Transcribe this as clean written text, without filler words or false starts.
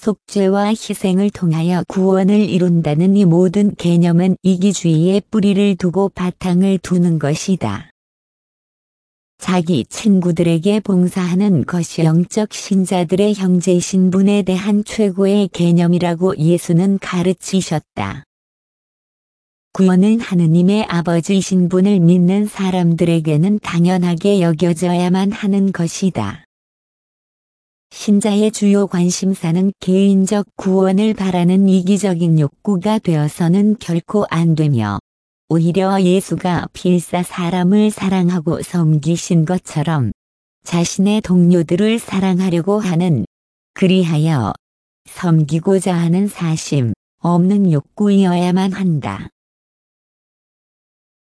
속죄와 희생을 통하여 구원을 이룬다는 이 모든 개념은 이기주의의 뿌리를 두고 바탕을 두는 것이다. 자기 친구들에게 봉사하는 것이 영적 신자들의 형제 신분에 대한 최고의 개념이라고 예수는 가르치셨다. 구원은 하느님의 아버지 신분을 믿는 사람들에게는 당연하게 여겨져야만 하는 것이다. 신자의 주요 관심사는 개인적 구원을 바라는 이기적인 욕구가 되어서는 결코 안 되며, 오히려 예수가 필사 사람을 사랑하고 섬기신 것처럼 자신의 동료들을 사랑하려고 하는, 그리하여 섬기고자 하는 사심 없는 욕구이어야만 한다.